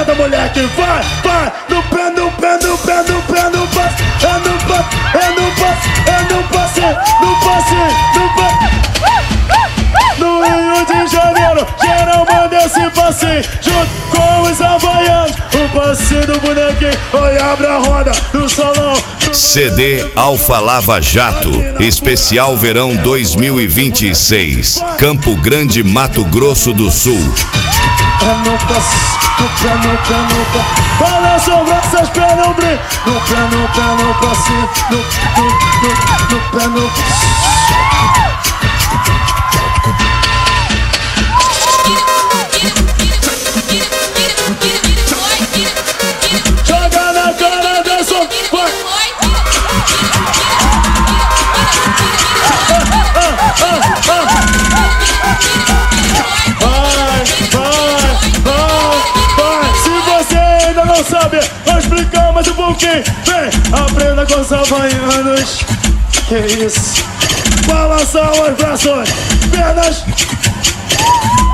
senta, moleque, vai, vai. No pé, no pé, no pé, no pé, no passe. É no passe, é no passe, é no passe, no passe, no passe. No Rio de Janeiro, geral manda esse passe junto com os havaianos. O passe do bonequinho, oi, abre a roda no salão. CD Alfa Lava Jato, especial verão 2026, Campo Grande, Mato Grosso do Sul. É no passe, no pé, no pé, no pé. Balança os braços, pé no brilho. No pé, no passe. No pé, no passe. Joga na cara da sua. Não sabe, vou explicar mais um pouquinho. Vem, aprenda com os havaianos. Que isso? Balançar os braços, pernas.